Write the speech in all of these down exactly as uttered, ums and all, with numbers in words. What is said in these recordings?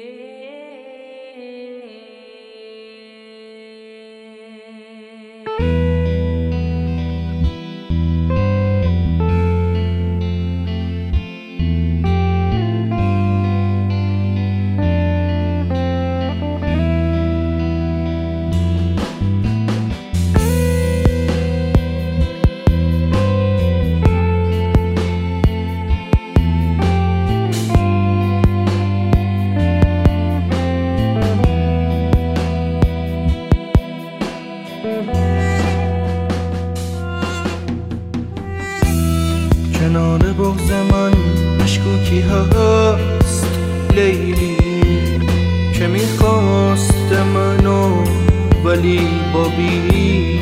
کنار بغض من مشکوکی هست لیلی که میخواست منو ولی با بی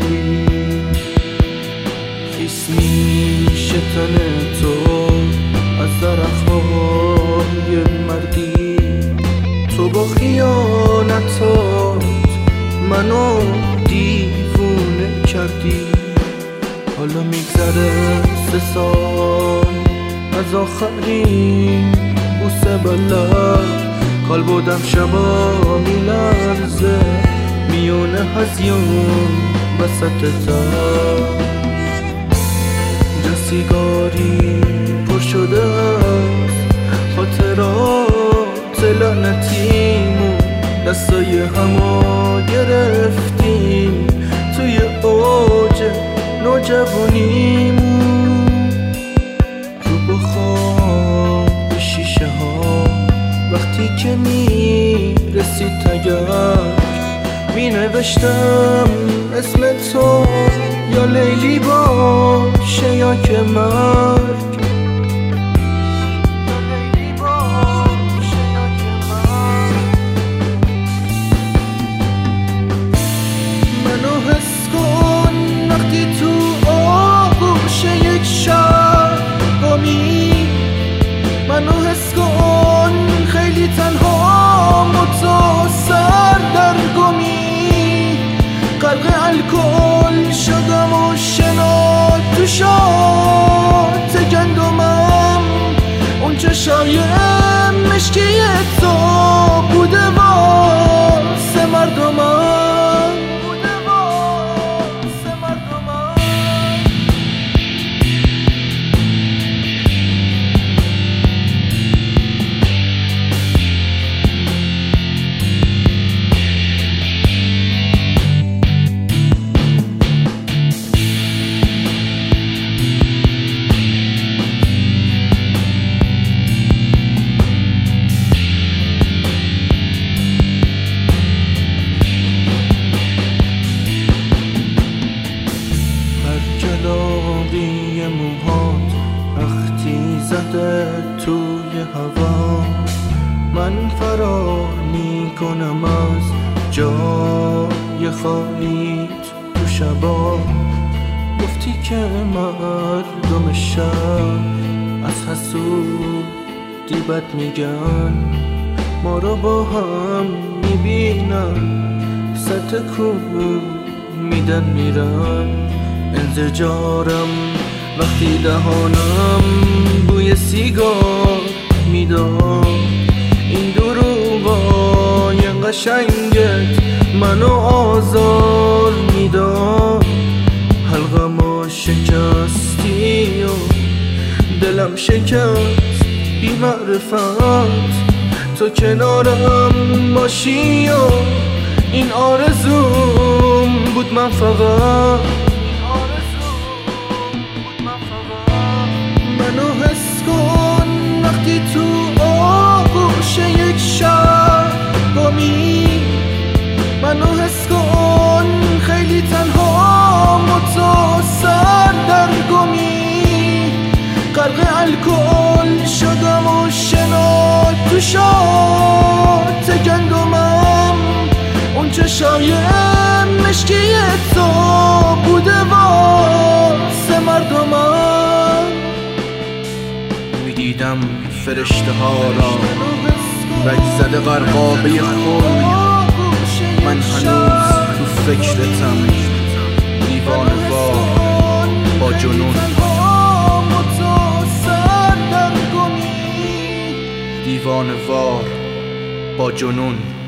خیس میشه تن تو از درخهای مردی. تو با خیانتات منو دیوونه کردی. حالا میگذره سه سال از آخرین بوسه بلد. کال بودم شبا میلرزه میونه هزیون وسط تر. جا سیگاری پر شده از خاطرات لعنتیمون. دستای همو گرفتیم توی اوج نوجوانیمون. رو بخواب شیشه ها وقتی که میرسید تگرگ می نوشتم اسم تو یا لیلی باشه یا که مرگ. منو حس کن وقتی تو آغوش یک شب گمی. منو حس کن خیلی تنها متصر در گمی. غرق الکل شدم و شنا تو شات گندمم. اون چشای مشکی تو بوده واسه مردمم. جلابی موهات وقتی زده توی هوا. من فرار میکنم از جای خالیت تو شبا. گفتی که مردم شهر از حسودی بد میگن. ما رو با هم میبینن سطح کوب میدن میرن. انزجارم وقتی دهانم بوی سیگار میداد. این دروغای قشنگت منو آزار میداد. حلقمو شکستی و دلم شکست بی معرفت. تو کنارم باشی و این آرزوم بود من فقط. منو حس کن وقتی تو آغوش یک شب گمی. منو حس کن خیلی تنها متصر در گمی. غرق الکل شدم و شنا تو شات گندمم. اون چشای مشکی تو بوده واسه مردمم. میدیدم فرشته ها را رگ زده غرقابه خون. من هنوز تو فکرتم دیوانه‌وار با جنون. دیوانه‌وار با جنون.